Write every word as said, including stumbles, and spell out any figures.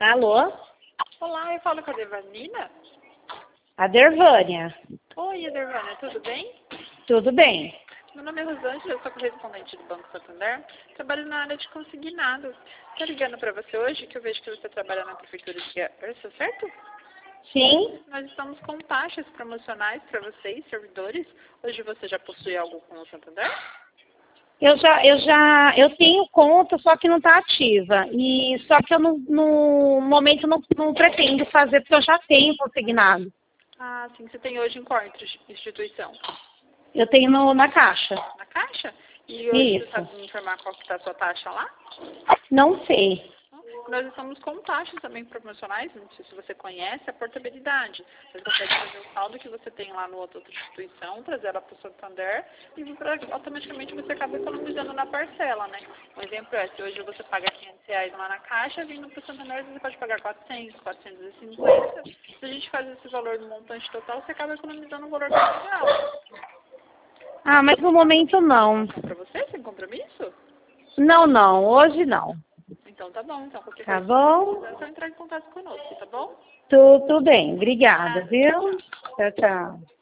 Alô? Olá, eu falo com a Dervanina. A Dervânia. Oi, Dervânia, tudo bem? Tudo bem. Meu nome é Rosângela, eu sou correspondente do Banco Santander. Trabalho na área de consignados. Estou ligando para você hoje, que eu vejo que você trabalha na Prefeitura de Ursa, certo? Sim. Nós estamos com taxas promocionais para vocês, servidores. Hoje você já possui algo com o Santander? Eu já, eu já, eu tenho conta, só que não está ativa. E só que eu no, no momento não, não pretendo fazer, porque eu já tenho consignado. Ah, sim. Você tem hoje em qual instituição? Eu tenho no, na Caixa. Na Caixa? E hoje Isso. você sabe me informar qual que está a sua taxa lá? Não sei. Nós estamos com taxas também promocionais, não sei se você conhece, a portabilidade. Você consegue fazer o saldo que você tem lá no outra instituição, trazer ela para o Santander e pra, automaticamente você acaba economizando na parcela, né? Um exemplo é, se hoje você paga quinhentos reais lá na Caixa, vindo para o Santander você pode pagar quatrocentos, quatrocentos e cinquenta. Se a gente faz esse valor no montante total, você acaba economizando um valor bem legal. Ah, mas no momento não. Para você, sem compromisso? Não, não. Hoje não. Então tá bom, então qualquer Tá coisa que você bom? precisar, é só entrar em contato conosco, tá bom? Tudo bem. Obrigada, Nada, tchau, viu? tchau. Tchau, tchau.